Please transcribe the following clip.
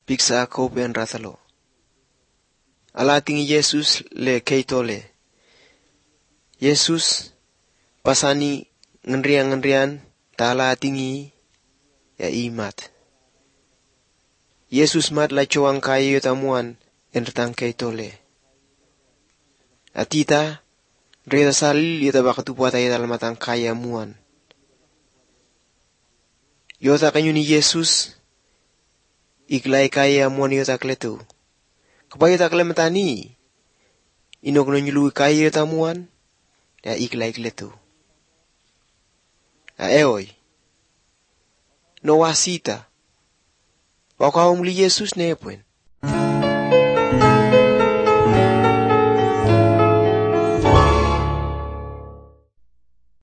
Piksa ko ben rathalo. Ala tingi Yesus le keitole. Yesus pasani ngendrian tala tingi ya imat. Yesus mat la coang kayo tamuan enretang keitole. Atita reda salil yata bakatupuata yata lamatang kaya muan. Yota kanyuni Yesus iklay kaya muan yota kletu. Kapag yota klematani inok no nyului kaya yota muan ya iklay kletu. Eoy no wasita wakawamuli Yesus nepuen.